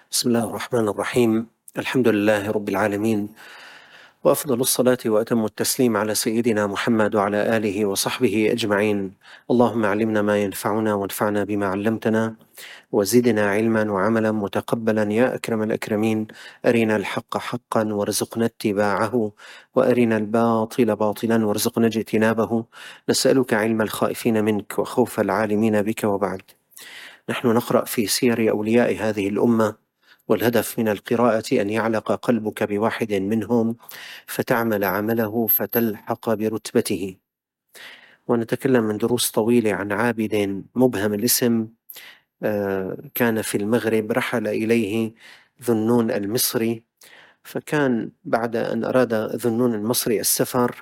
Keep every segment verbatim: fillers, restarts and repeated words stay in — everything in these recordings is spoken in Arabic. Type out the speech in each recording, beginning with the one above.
بسم الله الرحمن الرحيم. الحمد لله رب العالمين، وأفضل الصلاة وأتم التسليم على سيدنا محمد وعلى آله وصحبه أجمعين. اللهم علمنا ما ينفعنا وانفعنا بما علمتنا، وزدنا علما وعملا متقبلا يا أكرم الأكرمين. أرنا الحق حقا وارزقنا اتباعه، وأرنا الباطل باطلا وارزقنا اجتنابه. نسألك علم الخائفين منك وخوف العالمين بك. وبعد، نحن نقرأ في سير أولياء هذه الأمة، والهدف من القراءة أن يعلق قلبك بواحد منهم فتعمل عمله فتلحق برتبته. ونتكلم من دروس طويلة عن عابد مبهم الاسم، آه، كان في المغرب، رحل إليه ذنون المصري، فكان بعد أن أراد ذنون المصري السفر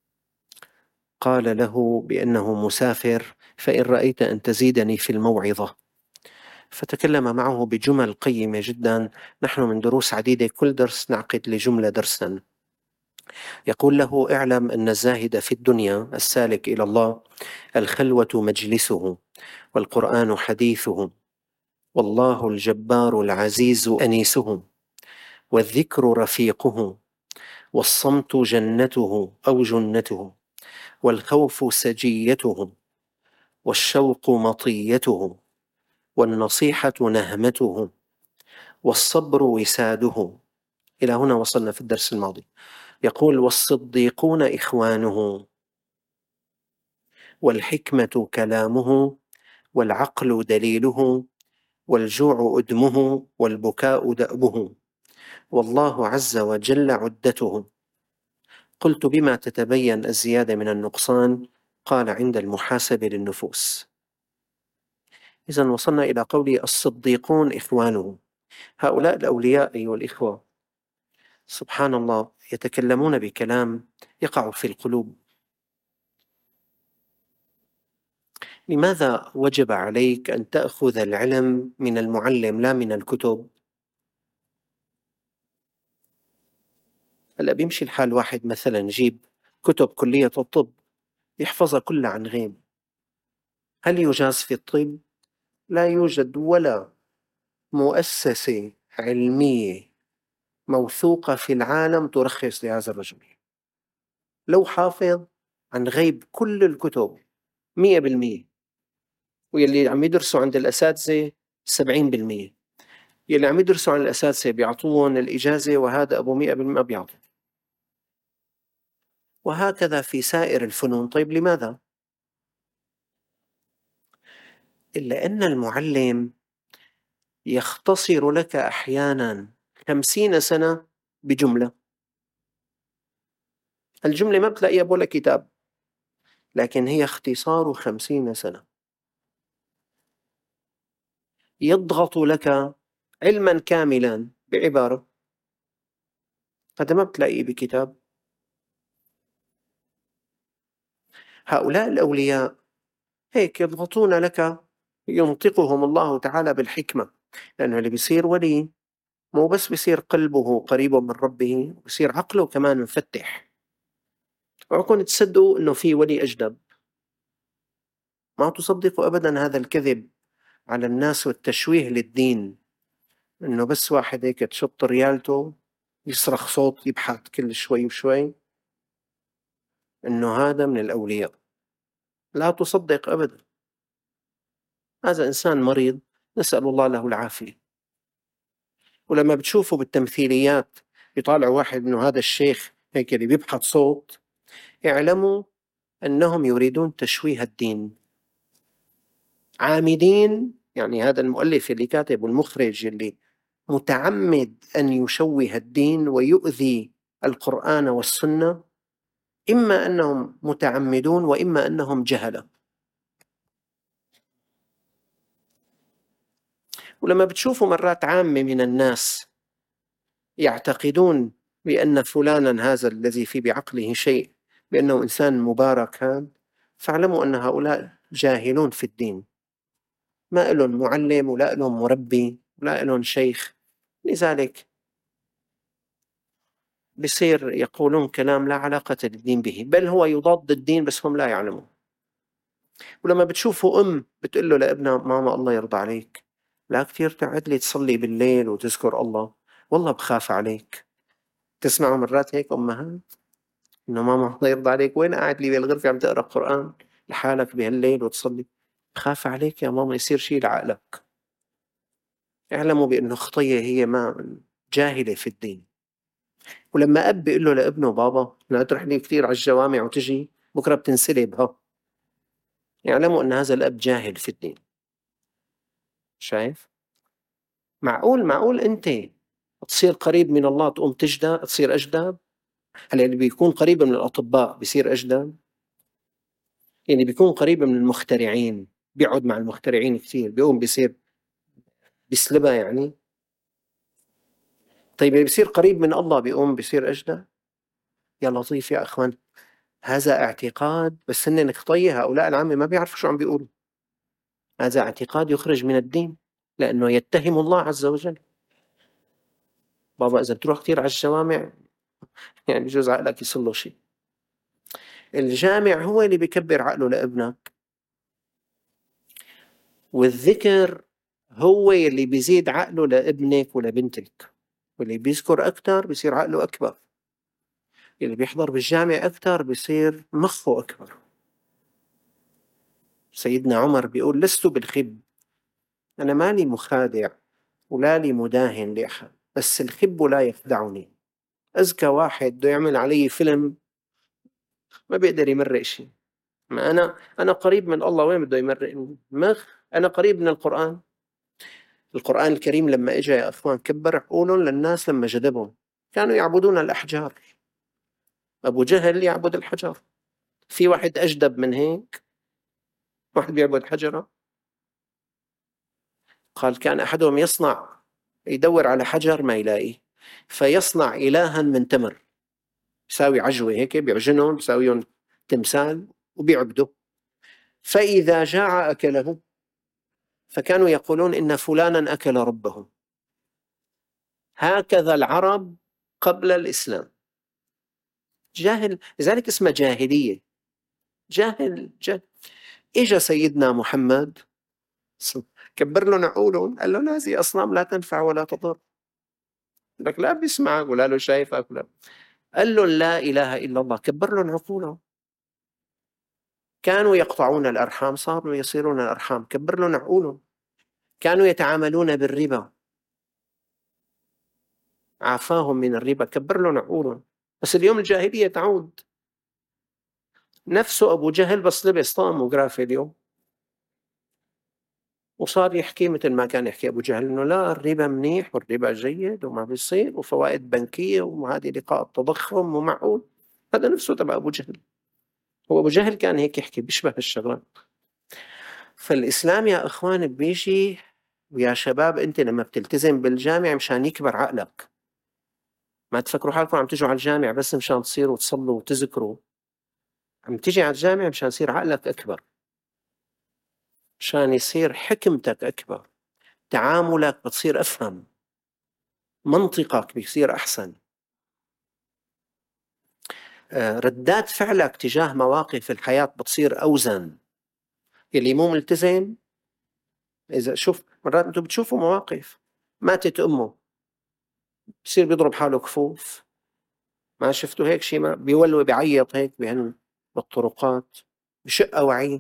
قال له بأنه مسافر، فإن رأيت أن تزيدني في الموعظة. فتكلم معه بجمل قيمة جدا. نحن من دروس عديدة كل درس نعقد لجملة درسا. يقول له: اعلم أن الزاهد في الدنيا السالك إلى الله الخلوة مجلسه، والقرآن حديثه، والله الجبار العزيز أنيسه، والذكر رفيقه، والصمت جنته أو جنته، والخوف سجيته، والشوق مطيته، والنصيحة نهمته، والصبر وساده. إلى هنا وصلنا في الدرس الماضي. يقول: والصديقون إخوانه، والحكمة كلامه، والعقل دليله، والجوع أدمه، والبكاء دأبه، والله عز وجل عدته. قلت: بما تتبين الزيادة من النقصان؟ قال: عند المحاسبة للنفوس. إذن وصلنا إلى قول الصديقون إخوانه. هؤلاء الأولياء أيها الإخوة، سبحان الله، يتكلمون بكلام يقع في القلوب. لماذا وجب عليك أن تأخذ العلم من المعلم لا من الكتب؟ هلأ بيمشي الحال واحد مثلا يجيب كتب كلية الطب يحفظها كلها عن غيب. هل يجاز في الطب؟ لا يوجد ولا مؤسسة علمية موثوقة في العالم ترخص لهذا الرجل. لو حافظ عن غيب كل الكتب مئة بالمئة، ويلي عم يدرسوا عند الأساتذة سبعين بالمئة، يلي عم يدرسوا عن الأساتذة بيعطوهم الإجازة وهذا أبو مئة بالمئة بيعطي. وهكذا في سائر الفنون. طيب لماذا؟ إلا أن المعلم يختصر لك أحيانا خمسين سنة بجملة. الجملة ما بتلاقيها بولا كتاب، لكن هي اختصار خمسين سنة. يضغط لك علما كاملا بعبارة، هذا ما بتلاقيه بكتاب. هؤلاء الأولياء هيك يضغطون لك، ينطقهم الله تعالى بالحكمة، لأنه اللي بيصير ولي مو بس بيصير قلبه قريب من ربه، بيصير عقله كمان مفتح. اوعكم تصدقوا انه في ولي اجدب. ما تصدقوا ابدا هذا الكذب على الناس والتشويه للدين، انه بس واحد هيك تشط ريالته يصرخ صوت يبحث كل شوي وشوي انه هذا من الاولياء. لا تصدق ابدا. هذا انسان مريض، نسأل الله له العافية. ولما بتشوفوا بالتمثيليات يطالعوا واحد انه هذا الشيخ هيك اللي بيبحث صوت، اعلموا انهم يريدون تشويه الدين عامدين. يعني هذا المؤلف اللي كاتب والمخرج اللي متعمد أن يشوه الدين ويؤذي القرآن والسنة، إما أنهم متعمدون وإما أنهم جهلة. ولما بتشوفوا مرات عامة من الناس يعتقدون بأن فلانا هذا الذي في بعقله شيء بأنه إنسان مبارك، هذا فاعلموا أن هؤلاء جاهلون في الدين، ما لهم معلم ولا لهم مربي ولا لهم شيخ. لذلك بصير يقولون كلام لا علاقة للدين به، بل هو يضاد الدين بس هم لا يعلمون. ولما بتشوفوا أم بتقول له لابنها: ماما الله يرضى عليك لا كتير تقعد لي تصلي بالليل وتذكر الله، والله بخاف عليك. تسمعوا مرات هيك أمهات؟ إنه ماما الله يرضى عليك وين قاعد لي بالغرفة عم تقرأ قرآن لحالك بهالليل وتصلي؟ بخاف عليك يا ماما يصير شي لعقلك. اعلموا بأنه خطية هي ما جاهلة في الدين. ولما أب بيقول له لابنه بابا لا تروح لي كتير على الجوامع وتجي بكرة بتنسلب ها، يعلموا أن هذا الأب جاهل في الدين. شايف؟ معقول معقول أنت تصير قريب من الله تقوم تجدى تصير أجداب؟ هل اللي بيكون قريب من الأطباء بيصير أجداب؟ يعني بيكون قريب من المخترعين بيقعد مع المخترعين كثير بيقوم بيصير بيسلبها يعني. طيب اللي بيصير قريب من الله بيقوم بيصير أجدى؟ يا لطيف يا أخوان، هذا اعتقاد بس هن خطية هؤلاء العامة ما بيعرفوا شو عم بيقولوا. هذا اعتقاد يخرج من الدين لأنه يتهم الله عز وجل. بابا إذا بتروح كتير على الجوامع يعني بجوز عقلك يصير له شيء. الجامع هو اللي بيكبر عقله لابنك، والذكر هو اللي بيزيد عقله لابنك ولبنتك، واللي بيذكر أكتر بيصير عقله أكبر، اللي بيحضر بالجامع أكتر بيصير مخه أكبر. سيدنا عمر بيقول لست بالخب، أنا مالي مخادع ولا لي مداهن لأحد، بس الخب لا يخدعني. أذكى واحد بده يعمل علي فيلم ما بيقدر يمرق شيء. ما أنا أنا قريب من الله وين بده يمرقني؟ مخ. أنا قريب من القرآن. القرآن الكريم لما إجا يا أخوان كبر عقولهم للناس لما جذبهم. كانوا يعبدون الأحجار، أبو جهل يعبد الحجر. في واحد أجدب من هيك؟ واحد بيعبد حجرة؟ قال كان أحدهم يصنع يدور على حجر ما يلاقي فيصنع إلها من تمر، يساوي عجوة هيك بيعجنهم بيساويهم تمثال وبيعبده، فإذا جاع أكله. فكانوا يقولون إن فلانا أكل ربه. هكذا العرب قبل الإسلام. جاهل، لذلك اسمه جاهلية. جاهل جاهل. إجا سيدنا محمد كبر لهم عقولهم قال له هذه أصنام لا تنفع ولا تضر. لك لا بيسمعك ولا له شايفك ولا. قال له لا إله إلا الله كبر لهم عقولهم. كانوا يقطعون الأرحام صاروا يصيرون الأرحام كبر لهم عقولهم. كانوا يتعاملون بالربا عافاهم من الربا كبر لهم عقولهم. بس اليوم الجاهلية تعود. نفسه أبو جهل بس لبس طقم وقرافة اليوم وصار يحكي مثل ما كان يحكي أبو جهل إنه لا الربا منيح والربا جيد وما بيصير وفوائد بنكية وهذه لقاء التضخم ومعقول. هذا نفسه تبع أبو جهل. هو أبو جهل كان هيك يحكي بيشبه الشغلات. فالإسلام يا أخوان بيجي ويا شباب أنت لما بتلتزم بالجامع مشان يكبر عقلك. ما تفكروا حالكم عم تجوا على الجامع بس مشان تصيروا تصلوا وتذكروا. عم تيجي على الجامع مشان يصير عقلك أكبر، مشان يصير حكمتك أكبر، تعاملك بتصير أفهم، منطقك بيصير أحسن، ردات فعلك تجاه مواقف الحياة بتصير أوزن. اللي مو ملتزم إذا شوف مرات أنتم بتشوفوا مواقف ماتت أمه بصير بيضرب حاله كفوف. ما شفتوا هيك شيء؟ ما بيولوا بيعيط هيك بهن بالطرقات بشق وعي.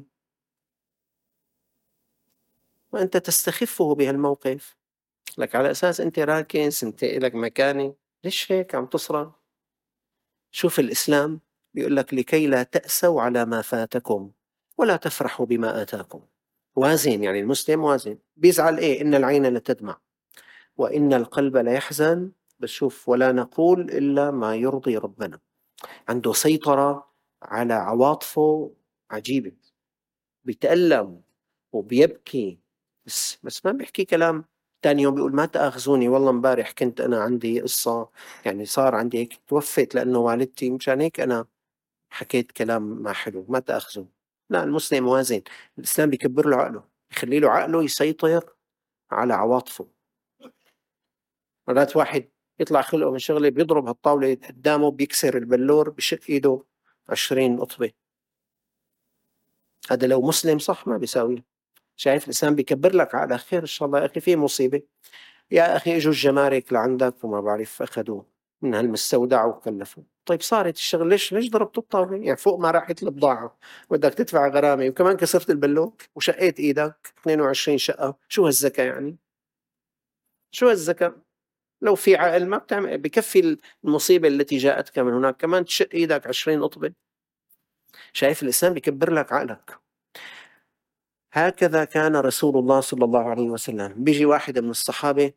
وأنت تستخفه بهالموقف لك على أساس أنت راكز أنت إلك مكانة. ليش هيك عم تصرخ؟ شوف الإسلام بيقول لك لكي لا تأسوا على ما فاتكم ولا تفرحوا بما آتاكم. وازن، يعني المسلم وازن. بيزعل إيه؟ إن العين لتدمع وإن القلب لا يحزن. بس شوف ولا نقول إلا ما يرضي ربنا. عنده سيطرة على عواطفه عجيبة. بيتألم وبيبكي بس بس ما بيحكي كلام. تاني يوم بيقول ما تأخذوني والله امبارح كنت أنا عندي قصة، يعني صار عندي هيك توفيت لأنه والدتي مشان هيك أنا حكيت كلام ما حلو ما تأخذوا. لا المسلم وازن. الإسلام بيكبر له عقله، يخلي له عقله يسيطر على عواطفه. مرات واحد يطلع خلقه من شغله بيضرب هالطاولة قدامه بيكسر البلور بشق إيده عشرين قطبة. هذا لو مسلم صح ما بيساوي. شايف الإسلام بيكبر لك على خير إن شاء الله. يا أخي في مصيبة، يا أخي إجوا الجمارك لعندك وما بعرف أخذوه من هالمستودع وكلفوا. طيب صارت الشغل، ليش ليش ضربتوا الطاولة؟ يعني فوق ما راحت البضاعة بدك تدفع غرامة وكمان كسرت البلوك وشقيت إيدك اثنين وعشرين شقة. شو هالذكاء يعني؟ شو هالذكاء؟ لو في عقل ما بتعمل، بكفي المصيبة التي جاءتك من هناك كمان تشق إيدك عشرين قطبة. شايف الإسلام بيكبر لك عقلك. هكذا كان رسول الله صلى الله عليه وسلم. بيجي واحد من الصحابة،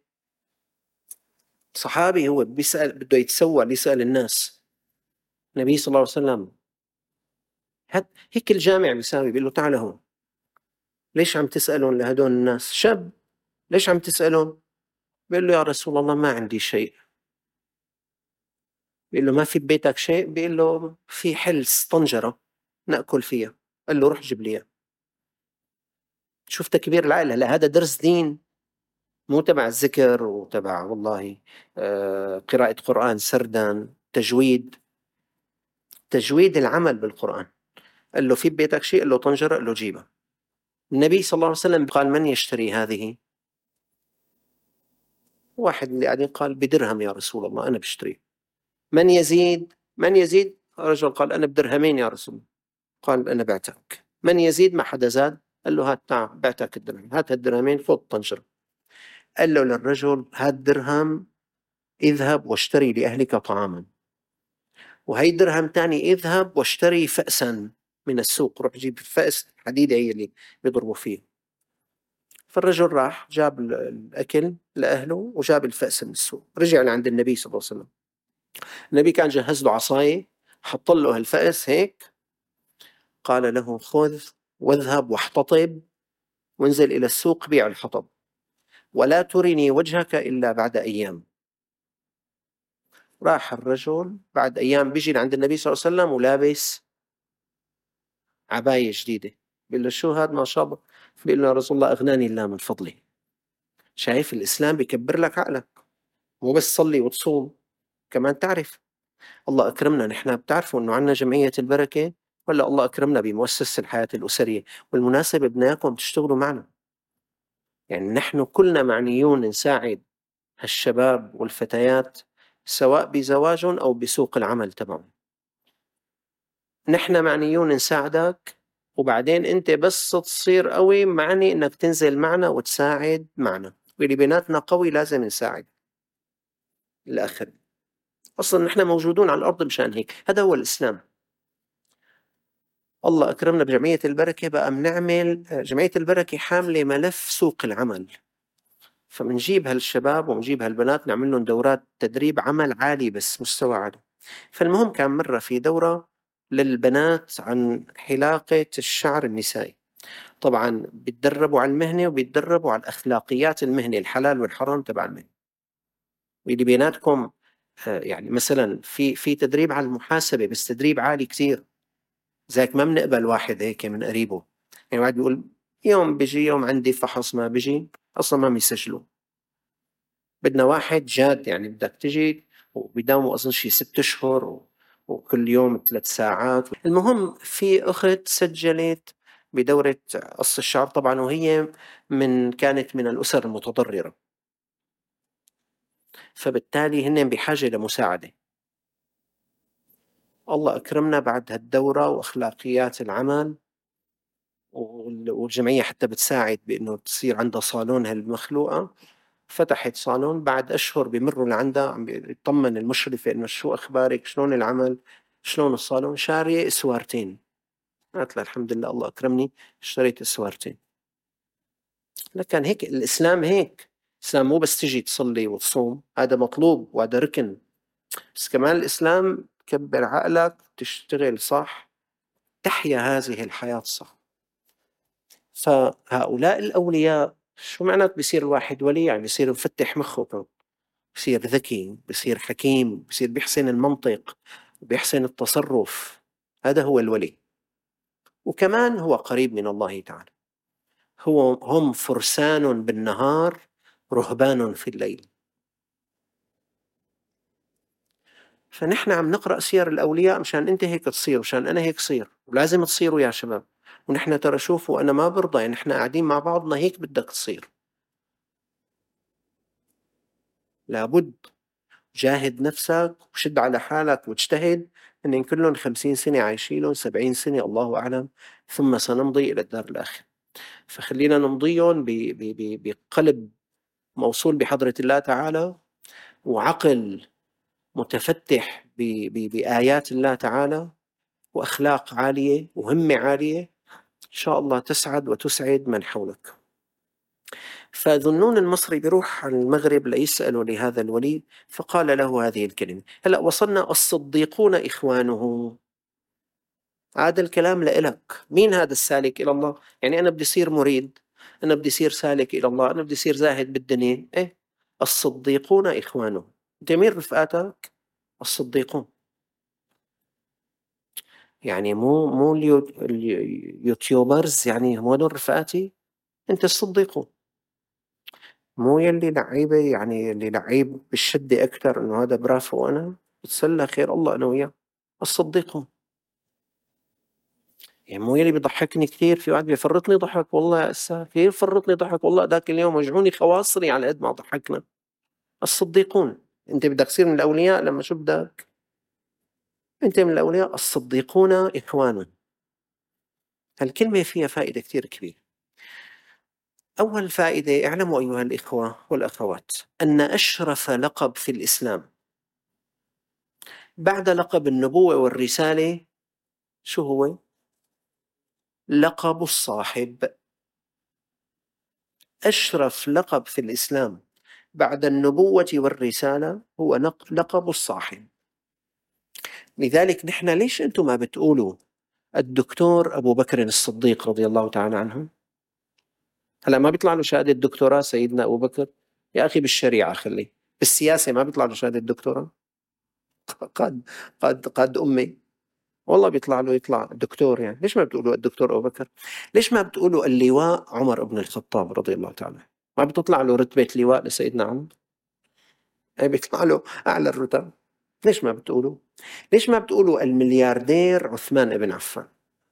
صحابي هو بيسأل، بده يتسوى يسأل الناس. النبي صلى الله عليه وسلم هد هيك الجامع بيساوي، بيقول له تعال هون، ليش عم تسألون لهدول الناس؟ شاب، ليش عم تسألون؟ بيقول له يا رسول الله ما عندي شيء. بيقول له ما في ببيتك شيء؟ بيقول له في حلس طنجرة نأكل فيها. قال له روح جيب لي إياه. شوف تكبير العقل. هلا هذا درس دين، مو تبع الذكر وتبع والله آه قراءة قرآن سردا، تجويد، تجويد العمل بالقرآن. قال له في ببيتك شيء؟ قال له طنجرة. قال له جيبها. النبي صلى الله عليه وسلم قال من يشتري هذه؟ واحد اللي قاعدين قال بدرهم يا رسول الله أنا بشتري. من يزيد؟ من يزيد؟ رجل قال أنا بدرهمين يا رسول الله. قال أنا بعتك. من يزيد؟ ما حدا زاد. قال له هات تعال بعتك الدرهم، هات الدرهمين خذ طنجرة. قال له للرجل هات درهم اذهب واشتري لأهلك طعاما، وهي درهم تاني اذهب واشتري فأسا من السوق، روح جيب فأس حديدة هي اللي بيضربوا فيه. فالرجل راح جاب الأكل لأهله وجاب الفأس من السوق، رجع لعند النبي صلى الله عليه وسلم. النبي كان جهز له عصاية، حط له هالفأس هيك، قال له خذ واذهب واحتطب وانزل إلى السوق بيع الحطب، ولا ترني وجهك إلا بعد أيام. راح الرجل بعد أيام بيجي لعند النبي صلى الله عليه وسلم ولابس عباية جديدة. بيقول له شو هذا ما شاء الله؟ بيقول له يا رسول الله أغناني الله من فضله. شايف الإسلام بيكبر لك عقلك. مو بس تصلي وتصوم، كمان تعرف الله أكرمنا. نحن بتعرفوا أنه عنا جمعية البركة، ولا الله أكرمنا بمؤسسة الحياة الأسرية. والمناسبة بدنا إياكم تشتغلوا معنا، يعني نحن كلنا معنيون نساعد هالشباب والفتيات سواء بزواجهم أو بسوق العمل تبعهم. نحن معنيون نساعدك، وبعدين أنت بس تصير قوي معني أنك تنزل معنا وتساعد معنا، واللي بيناتنا قوي لازم نساعد الآخر. أصلا نحن موجودون على الأرض مشان هيك. هذا هو الإسلام. الله أكرمنا بجمعية البركة، بقى بنعمل جمعية البركة حاملة ملف سوق العمل، فمنجيب هالشباب ومنجيب هالبنات نعمل لهم دورات تدريب عمل عالي بس مستوى عالي. فالمهم كان مرة في دورة للبنات عن حلاقة الشعر النسائي. طبعا بيتدربوا على المهنة وبيتدربوا على الأخلاقيات المهنة، الحلال والحرام تبع المهنة. واللي بيناتكم آه، يعني مثلا في في تدريب على المحاسبة بس تدريب عالي كتير. زيك ما بنقبل واحد هيك من قريبه، يعني واحد بيقول يوم بيجي يوم عندي فحص ما بيجي أصلا ما بيسجلوا. بدنا واحد جاد، يعني بدك تجي وبيداوموا أظن شي ست أشهر و... وكل يوم ثلاث ساعات. المهم في أخت سجلت بدورة قص الشعر طبعا، وهي من كانت من الأسر المتضررة، فبالتالي هن بحاجة لمساعدة. الله أكرمنا بعد هالدورة وأخلاقيات العمل، والجمعية حتى بتساعد بأنه تصير عندها صالون هالمخلوقة. فتحت صالون، بعد أشهر بمروا لعندها عم بيطمن المشرفة إنه شو أخبارك، شلون العمل، شلون الصالون. شارية إسوارتين. قالت لها الحمد لله الله أكرمني اشتريت إسوارتين. لكن هيك الإسلام، هيك الإسلام مو بس تجي تصلي وتصوم، هذا مطلوب وهذا ركن، بس كمان الإسلام كبر عقلك، تشتغل صح، تحيا هذه الحياة صح. فهؤلاء الأولياء شو معنات بيصير الواحد ولي؟ يعني بيصير مفتح مخه، بصير ذكي، بصير حكيم، بصير بيحسن المنطق، بيحسن التصرف. هذا هو الولي. وكمان هو قريب من الله تعالى. هو هم فرسان بالنهار رهبان في الليل. فنحن عم نقرأ سير الأولياء مشان أنت هيك تصير، مشان أنا هيك صير، ولازم تصيروا يا شباب. ونحن ترى شوفوا أنا ما برضى، يعني نحن قاعدين مع بعضنا هيك بدك تصير. لابد جاهد نفسك وشد على حالك واجتهد، إن كلهم خمسين سنة عايشينهم، سبعين سنة الله أعلم، ثم سنمضي إلى الدار الآخرة. فخلينا نمضيهم ب- ب- ب- بقلب موصول بحضرة الله تعالى، وعقل متفتح ب- ب- بآيات الله تعالى، وأخلاق عالية وهمة عالية، إن شاء الله تسعد وتسعد من حولك. فذنون المصري بيروح على المغرب ليسأله لهذا الولي، فقال له هذه الكلمة. هلأ وصلنا الصديقون إخوانه. هذا الكلام لإلك. مين هذا السالك إلى الله؟ يعني أنا بدي أصير مريد، أنا بدي أصير سالك إلى الله، أنا بدي أصير زاهد بالدنيا. إيه، الصديقون إخوانه. أنت مين رفقاتك؟ الصديقون. يعني مو مو اليو- اليوتيوبرز، يعني هم هدول رفقاتي. أنت الصديقون، مو يلي لعيبة، يعني اللي لعيب بالشدة أكثر إنه هذا برافو وأنا بتسلى خير الله أنا وياه. الصديقون يعني مو يلي بيضحكني كثير. في واحد بيفرطني ضحك والله يا أسا، كثير فرطني ضحك والله، ذاك اليوم وجعوني خواصري على قد ما ضحكنا. الصديقون. أنت بدك تصير من الأولياء لما شو بدك؟ أنت من الأولياء. الصديقون إخوان. هالكلمة فيها فائدة كثير كبيرة. أول فائدة، اعلموا أيها الإخوة والأخوات أن أشرف لقب في الإسلام بعد لقب النبوة والرسالة شو هو؟ لقب الصاحب. أشرف لقب في الإسلام بعد النبوة والرسالة هو نق- لقب الصاحب. لذلك نحن ليش أنتم ما بتقولوا الدكتور أبو بكر الصديق رضي الله تعالى عنه؟ هلا ما بيطلع له شهادة دكتوراه سيدنا أبو بكر؟ يا أخي بالشريعة خلي، بالسياسة ما بيطلع له شهادة دكتوراه؟ قد قد قد أمي والله بيطلع له، يطلع دكتور. يعني ليش ما بتقولوا الدكتور أبو بكر؟ ليش ما بتقولوا اللواء عمر بن الخطاب رضي الله تعالى عنه؟ ما بتطلع له رتبة لواء لسيدنا عمر؟ أي بيطلع له أعلى الرتب. ليش ما بتقولوا؟ ليش ما بتقولوا الملياردير عثمان بن عفان؟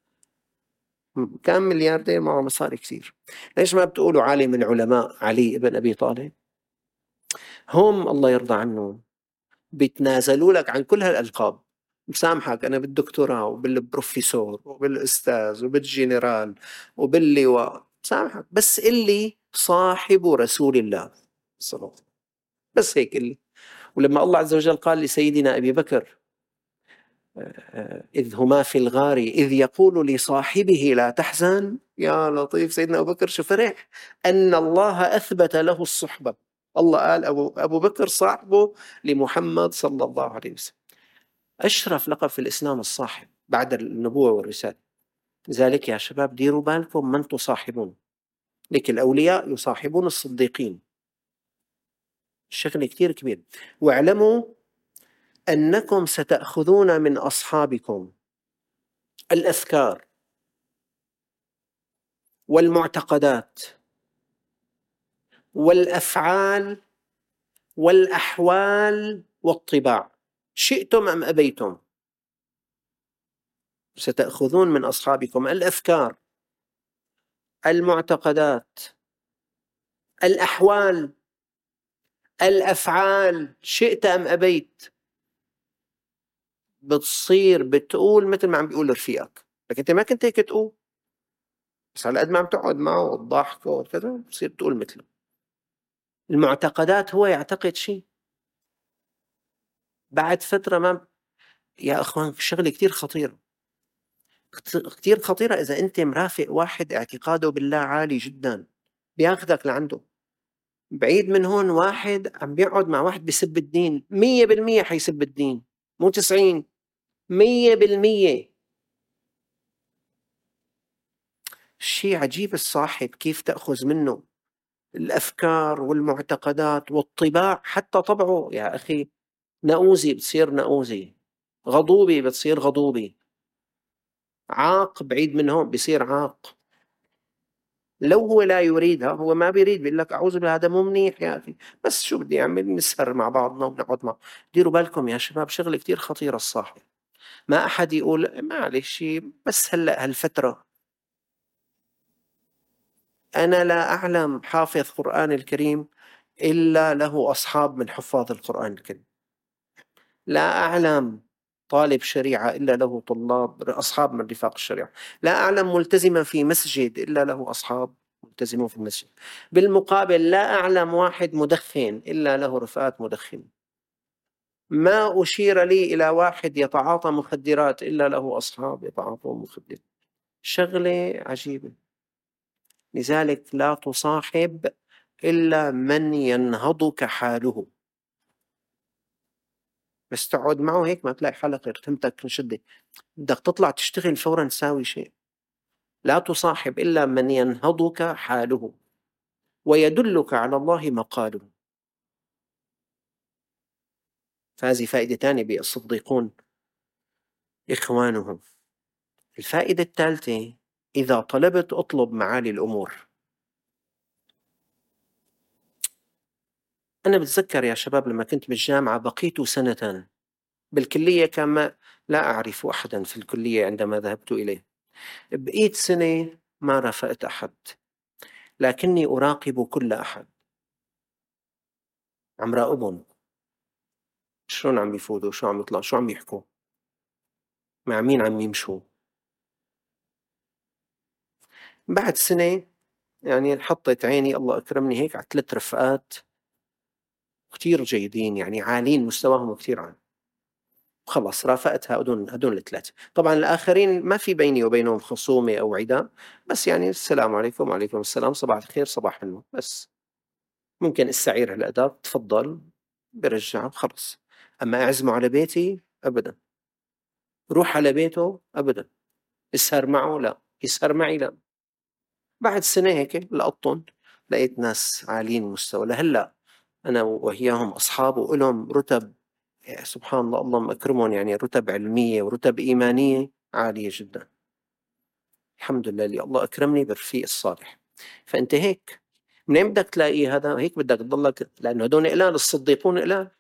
كان ملياردير معه مصاري كثير. ليش ما بتقولوا عالم العلماء علي بن أبي طالب؟ هم الله يرضى عنهم بيتنازلوا لك عن كل هالألقاب. مسامحك أنا بالدكتوراه وبالبروفيسور وبالأستاذ وبالجنرال وباللواء، مسامحك، بس اللي صاحب رسول الله صلى الله عليه وسلم، بس هيك اللي. ولما الله عز وجل قال لسيدنا أبي بكر إذ هما في الغار إذ يقول لصاحبه لا تحزن، يا لطيف، سيدنا أبو بكر شو فرح أن الله أثبت له الصحبة. الله قال أبو, أبو بكر صاحبه لمحمد صلى الله عليه وسلم. أشرف لقب في الإسلام الصاحب بعد النبوة والرسالة. لذلك يا شباب ديروا بالكم من تصاحبون. لك الأولياء يصاحبون الصديقين، الشغل كتير كبير. واعلموا أنكم ستأخذون من أصحابكم الأفكار والمعتقدات والأفعال والأحوال والطباع، شئتم أم أبيتم. ستأخذون من أصحابكم الأفكار، المعتقدات، الأحوال، الأفعال، شئت أم أبيت. بتصير بتقول مثل ما عم بيقول رفيقك، لكن أنت ما كنت هيك تقول، بس على قد ما عم تقعد معه وتضحكه وكذا بتصير تقول مثله. المعتقدات هو يعتقد شيء، بعد فترة ما. يا أخوان شغلة كتير خطيرة، كتير خطيرة. إذا أنت مرافق واحد اعتقاده بالله عالي جدا بياخدك لعنده. بعيد من هون واحد عم بيقعد مع واحد بيسب الدين، مية بالمية حيسب الدين، مو تسعين، مية بالمية. شيء عجيب الصاحب كيف تأخذ منه الأفكار والمعتقدات والطباع. حتى طبعه يا أخي، نؤوزي بتصير نؤوزي، غضوبي بتصير غضوبي، عاق بعيد من هون بصير عاق. لو هو لا يريدها، هو ما بيريد، بيقول لك أعوذ بالله هذا مو منيح يا أخي، بس شو بدي أعمل، نسهر مع بعضنا ونقعد مع. ديروا بالكم يا شباب شغلة كتير خطيرة الصاحب. ما أحد يقول معلش بس هلأ هالفترة. أنا لا أعلم حافظ قرآن الكريم إلا له أصحاب من حفاظ القرآن الكريم، لا أعلم طالب شريعة إلا له طلاب أصحاب من رفاق الشريعة، لا أعلم ملتزما في مسجد إلا له أصحاب ملتزمون في المسجد، بالمقابل لا أعلم واحد مدخن إلا له رفقات مدخنين، ما أشير لي إلى واحد يتعاطى مخدرات إلا له أصحاب يتعاطون مخدرات. شغلة عجيبة. لذلك لا تصاحب إلا من ينهضك حاله، بس تقعد معه هيك ما تلاقي حالك غير تمتك شدة، بدك تطلع تشتغل فورا تساوي شيء. لا تصاحب إلا من ينهضك حاله ويدلك على الله مقاله. فهذه فائدة ثانية بالصديقون إخوانهم. الفائدة الثالثة، إذا طلبت اطلب معالي الأمور. أنا بتذكر يا شباب لما كنت بالجامعة بقيت سنة، بالكلية كان ما لا أعرف أحدا في الكلية عندما ذهبت إليه، بقيت سنة ما رافقت أحد، لكني أراقب كل أحد، عم راقبهم شلون عم بيفوتوا، شو عم يطلعوا، شو عم يحكوا، مع مين عم يمشوا. بعد سنة يعني حطيت عيني الله أكرمني هيك على ثلاث رفقات كتير جيدين، يعني عالين مستواهم كتير عالي، خلص رافقت هدول هدول الثلاثة. طبعا الآخرين ما في بيني وبينهم خصومة أو عداء، بس يعني السلام عليكم وعليكم السلام، صباح الخير صباح النور، بس ممكن استعير هالأداة تفضل برجع وخلص. أما أعزمه على بيتي أبدا، روح على بيته أبدا، اسهر معه لا، يسهر معي لا. بعد سنة هيك لقطن لقيت ناس عاليين المستوى، لهلا أنا وهياهم أصحاب وإلهم رتب، يعني سبحان الله اللهم أكرمهم، يعني رتب علمية ورتب إيمانية عالية جدا. الحمد لله اللي الله أكرمني بالرفيق الصالح. فأنت هيك منين بدك تلاقي هذا؟ هيك بدك تضلك، لأنه هدول قلال، الصديقون قلال.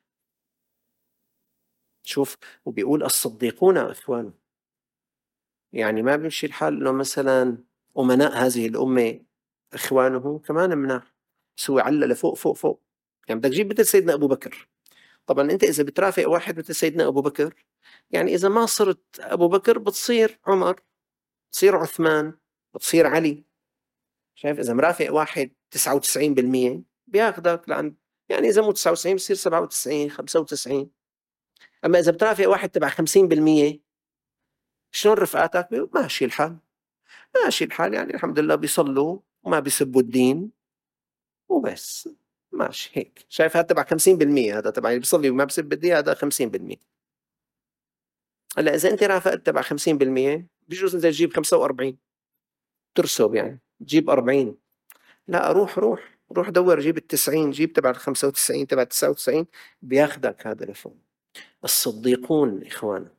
شوف، وبيقول الصديقون إخوان، يعني ما بيمشي الحال إنه مثلا أمناء هذه الأمة إخوانه كمان مناح، بس هو علّى لفوق فوق فوق. يعني بدك تجيب مثل سيدنا أبو بكر، طبعا أنت إذا بترافق واحد مثل سيدنا أبو بكر، يعني إذا ما صرت أبو بكر بتصير عمر، بتصير عثمان، بتصير علي. شايف؟ إذا مرافق واحد تسعة وتسعين بالمية بياخدك لعند، يعني إذا مو تسعة وتسعين بصير سبعة وتسعين خمسة وتسعين. أما إذا بترافق واحد تبع خمسين بالمية شلون رفقاتك؟ بيقول ماشي الحال، ماشي الحال، يعني الحمد لله بيصلوا وما بيسبوا الدين وبس، ماشي هيك. شايف؟ هذا تبع خمسين بالمية، هذا تبع اللي بيصلي وما بيسب الدين، هذا خمسين بالمية. هلا إذا أنت رافقت تبع خمسين بالمية بيجوز أنت تجيب خمسة وأربعين، ترسب يعني تجيب أربعين، لا روح روح روح دور جيب التسعين، جيب تبع الخمسة وتسعين تبع التسعة وتسعين، بياخدك هذا لفوق. الصديقون إخوان.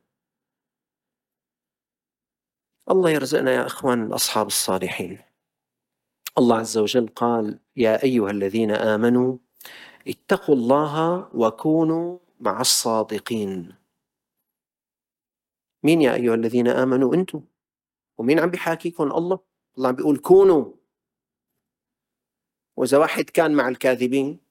الله يرزقنا يا إخوان أصحاب الصالحين. الله عز وجل قال يا أيها الذين آمنوا اتقوا الله وكونوا مع الصادقين. مين يا أيها الذين آمنوا؟ أنتم. ومين عم بيحاكيكم؟ الله. الله عم بيقول كونوا. وإذا واحد كان مع الكاذبين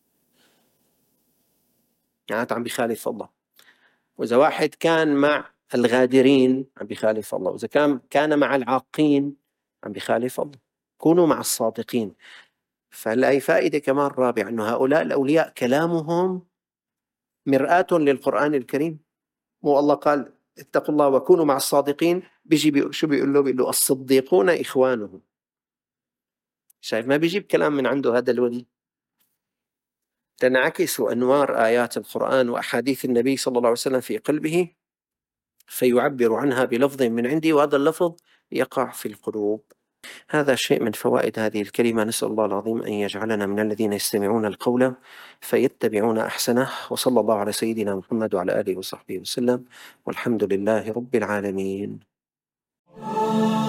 يعني عم بيخالف الله، وإذا واحد كان مع الغادرين عم بيخالف الله، وإذا كان كان مع العاقين عم بيخالف الله. كونوا مع الصادقين. فهي فائدة كمان رابعة، أنه هؤلاء الأولياء كلامهم مرآة للقرآن الكريم. مو الله قال اتقوا الله وكونوا مع الصادقين، بيجي بي شو بيقول له؟ بيقول له الصديقون إخوانهم. شايف؟ ما بيجيب كلام من عنده هذا الولي، تنعكس أنوار آيات القرآن وأحاديث النبي صلى الله عليه وسلم في قلبه فيعبر عنها بلفظ من عندي، وهذا اللفظ يقع في القلوب. هذا شيء من فوائد هذه الكلمة. نسأل الله العظيم أن يجعلنا من الذين يستمعون القول فيتبعون أحسنه، وصلى الله على سيدنا محمد وعلى آله وصحبه وسلم، والحمد لله رب العالمين.